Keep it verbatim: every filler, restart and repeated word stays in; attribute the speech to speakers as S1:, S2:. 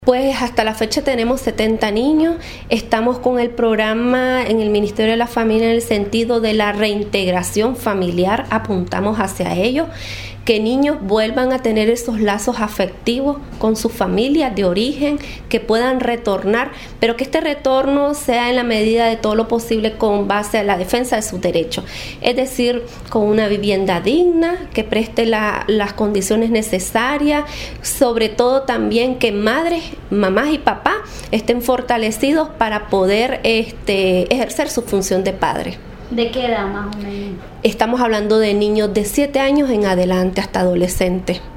S1: Pues hasta la fecha tenemos setenta niños, estamos con el programa en el Ministerio de la Familia en el sentido de la reintegración familiar, apuntamos hacia ello, que niños vuelvan a tener esos lazos afectivos con sus familias de origen, que puedan retornar, pero que este retorno sea en la medida de todo lo posible con base a la defensa de sus derechos, es decir, con una vivienda digna, que preste la, las condiciones necesarias, sobre todo también que madres, mamás y papás estén fortalecidos para poder este, ejercer su función de padre.
S2: ¿De qué edad más o menos?
S1: Estamos hablando de niños de siete años en adelante hasta adolescentes.